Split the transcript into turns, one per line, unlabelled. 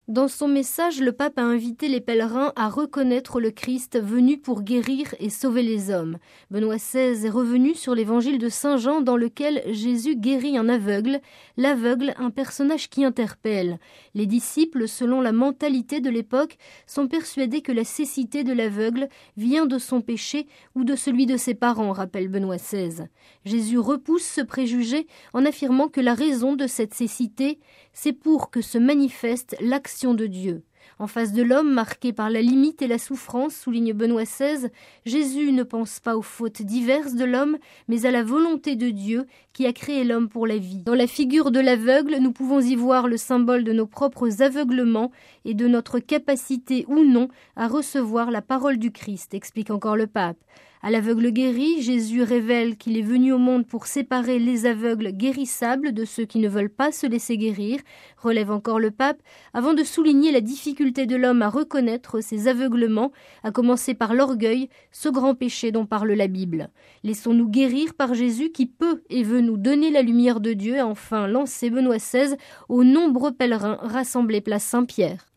Dans son message, le pape a invité les pèlerins à reconnaître le Christ venu pour guérir et sauver les hommes. Benoît XVI est revenu sur l'évangile de Saint Jean dans lequel Jésus guérit un aveugle, l'aveugle, un personnage qui interpelle. Les disciples, selon la mentalité de l'époque, sont persuadés que la cécité de l'aveugle vient de son péché ou de celui de ses parents, rappelle Benoît XVI. Jésus repousse ce préjugé en affirmant que la raison de cette cécité, c'est pour que se manifeste l'action de Dieu. En face de l'homme marqué par la limite et la souffrance, souligne Benoît XVI, Jésus ne pense pas aux fautes diverses de l'homme, mais à la volonté de Dieu qui a créé l'homme pour la vie. Dans la figure de l'aveugle, nous pouvons y voir le symbole de nos propres aveuglements et de notre capacité ou non à recevoir la parole du Christ, explique encore le pape. À l'aveugle guéri, Jésus révèle qu'il est venu au monde pour séparer les aveugles guérissables de ceux qui ne veulent pas se laisser guérir, relève encore le pape, avant de souligner la difficulté de l'homme à reconnaître ses aveuglements, à commencer par l'orgueil, ce grand péché dont parle la Bible. Laissons-nous guérir par Jésus qui peut et veut nous donner la lumière de Dieu, a enfin lancé Benoît XVI aux nombreux pèlerins rassemblés place Saint-Pierre.